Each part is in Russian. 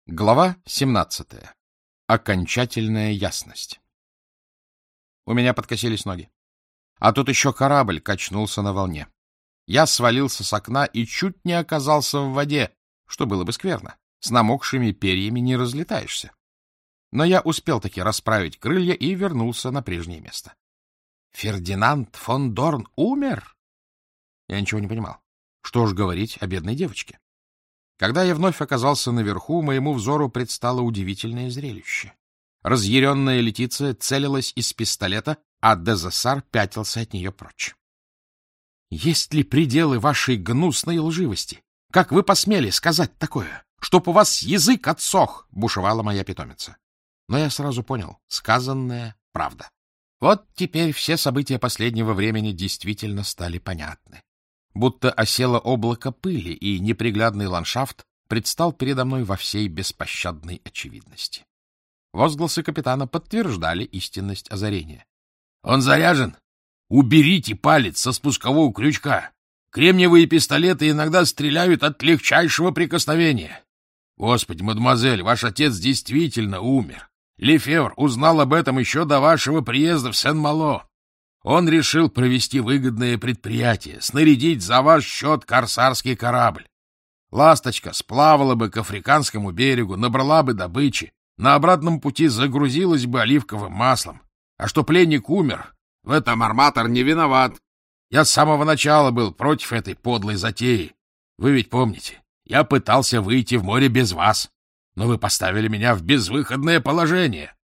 Глава 17. Окончательная ясность. У меня подкосились ноги. А тут еще корабль качнулся на волне. Я свалился с окна и чуть не оказался в воде, что было бы скверно. С намокшими перьями не разлетаешься. Но я успел таки расправить крылья и вернулся на прежнее место. Фердинанд фон Дорн умер? Я ничего не понимал. Что ж говорить о бедной девочке? Когда я вновь оказался наверху, моему взору предстало удивительное зрелище. Разъяренная Летиция целилась из пистолета, а Дезессар пятился от нее прочь. — Есть ли пределы вашей гнусной лживости? Как вы посмели сказать такое? Чтоб у вас язык отсох! — бушевала моя питомица. Но я сразу понял — сказанное — правда. Вот теперь все события последнего времени действительно стали понятны. Будто осело облако пыли, и неприглядный ландшафт предстал передо мной во всей беспощадной очевидности. Возгласы капитана подтверждали истинность озарения. — Он заряжен? Уберите палец со спускового крючка. Кремниевые пистолеты иногда стреляют от легчайшего прикосновения. Господи, мадемуазель, ваш отец действительно умер. Лефевр узнал об этом еще до вашего приезда в Сен-Мало. Он решил провести выгодное предприятие, снарядить за ваш счет корсарский корабль. Ласточка сплавала бы к африканскому берегу, набрала бы добычи, на обратном пути загрузилась бы оливковым маслом. А что пленник умер, в этом арматор не виноват. Я с самого начала был против этой подлой затеи. Вы ведь помните, я пытался выйти в море без вас, но вы поставили меня в безвыходное положение.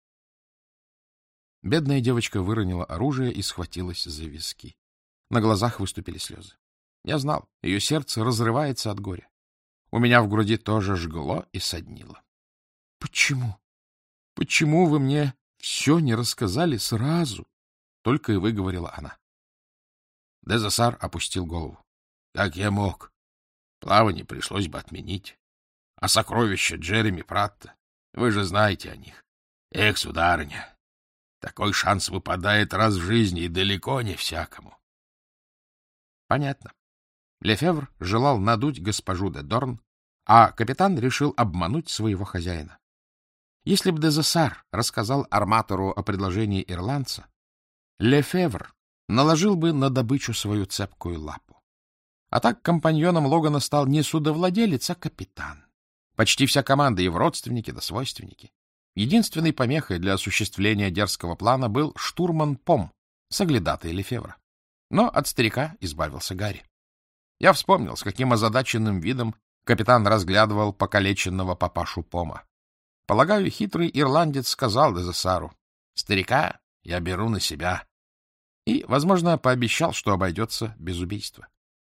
Бедная девочка выронила оружие и схватилась за виски. На глазах выступили слезы. Я знал, ее сердце разрывается от горя. У меня в груди тоже жгло и соднило. — Почему? Почему вы мне все не рассказали сразу? — только и выговорила она. Дезессар опустил голову. — Как я мог? Плавание пришлось бы отменить. А сокровища Джереми Пратта, вы же знаете о них. Эх, сударыня! Такой шанс выпадает раз в жизни и далеко не всякому. Понятно. Лефевр желал надуть госпожу де Дорн, а капитан решил обмануть своего хозяина. Если бы Дезессар рассказал арматору о предложении ирландца, Лефевр наложил бы на добычу свою цепкую лапу. А так компаньоном Логана стал не судовладелец, а капитан. Почти вся команда — его родственники да свойственники. Единственной помехой для осуществления дерзкого плана был штурман Пом, соглядатай Лефевра. Но от старика избавился Гарри. Я вспомнил, с каким озадаченным видом капитан разглядывал покалеченного папашу Пома. Полагаю, хитрый ирландец сказал Дезессару: «Старика я беру на себя», и, возможно, пообещал, что обойдется без убийства.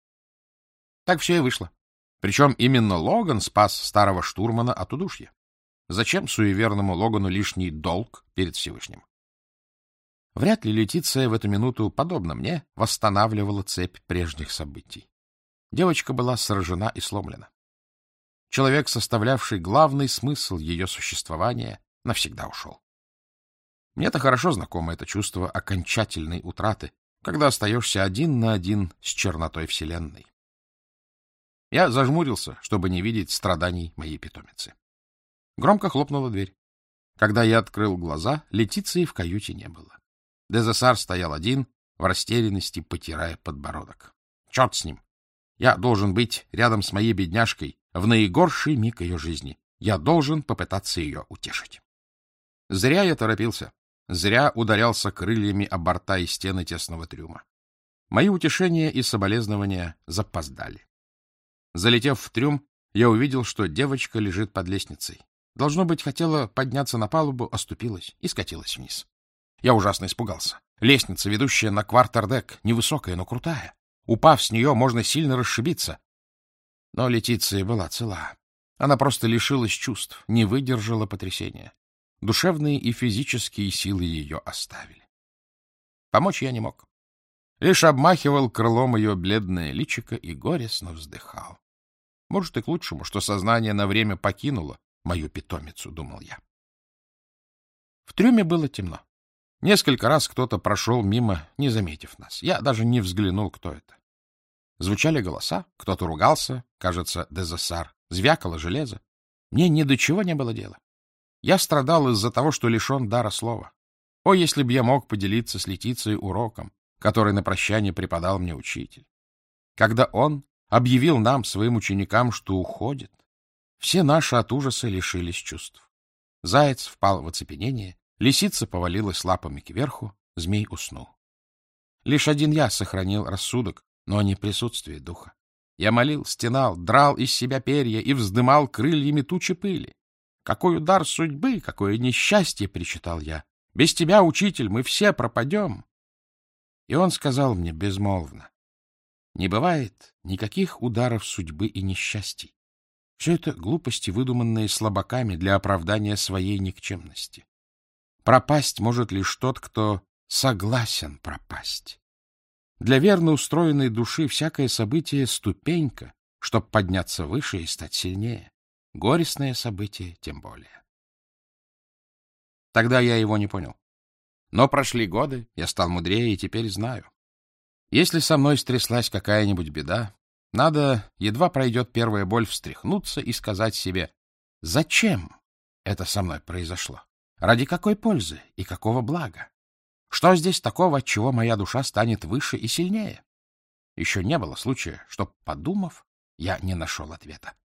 Так все и вышло. Причем именно Логан спас старого штурмана от удушья. Зачем суеверному Логану лишний долг перед Всевышним? Вряд ли Летиция в эту минуту, подобно мне, восстанавливала цепь прежних событий. Девочка была сражена и сломлена. Человек, составлявший главный смысл ее существования, навсегда ушел. Мне-то хорошо знакомо это чувство окончательной утраты, когда остаешься один на один с чернотой вселенной. Я зажмурился, чтобы не видеть страданий моей питомицы. Громко хлопнула дверь. Когда я открыл глаза, Летиции в каюте не было. Дезессар стоял один, в растерянности потирая подбородок. Черт с ним! Я должен быть рядом с моей бедняжкой в наигорший миг ее жизни. Я должен попытаться ее утешить. Зря я торопился. Зря ударялся крыльями о борта и стены тесного трюма. Мои утешения и соболезнования запоздали. Залетев в трюм, я увидел, что девочка лежит под лестницей. Должно быть, хотела подняться на палубу, оступилась и скатилась вниз. Я ужасно испугался. Лестница, ведущая на квартердек, невысокая, но крутая. Упав с нее, можно сильно расшибиться. Но Летиция была цела. Она просто лишилась чувств, не выдержала потрясения. Душевные и физические силы ее оставили. Помочь я не мог. Лишь обмахивал крылом ее бледное личико и горестно вздыхал. Может, и к лучшему, что сознание на время покинуло мою питомицу, думал я. В трюме было темно. Несколько раз кто-то прошел мимо, не заметив нас. Я даже не взглянул, кто это. Звучали голоса, кто-то ругался, кажется, Дезессар. Звякало железо. Мне ни до чего не было дела. Я страдал из-за того, что лишен дара слова. О, если б я мог поделиться с Летицией уроком, который на прощание преподал мне учитель. Когда он объявил нам, своим ученикам, что уходит, все наши от ужаса лишились чувств. Заяц впал в оцепенение, лисица повалилась лапами кверху, змей уснул. Лишь один я сохранил рассудок, но не присутствие духа. Я молил, стенал, драл из себя перья и вздымал крыльями тучи пыли. «Какой удар судьбы, какое несчастье!» — причитал я. «Без тебя, учитель, мы все пропадем!» И он сказал мне безмолвно: «Не бывает никаких ударов судьбы и несчастий. Все это глупости, выдуманные слабаками для оправдания своей никчемности. Пропасть может лишь тот, кто согласен пропасть. Для верно устроенной души всякое событие — ступенька, чтобы подняться выше и стать сильнее. Горестное событие тем более». Тогда я его не понял. Но прошли годы, я стал мудрее и теперь знаю. Если со мной стряслась какая-нибудь беда, надо, едва пройдет первая боль, встряхнуться и сказать себе: зачем это со мной произошло? Ради какой пользы и какого блага? Что здесь такого, от чего моя душа станет выше и сильнее? Еще не было случая, чтоб, подумав, я не нашел ответа.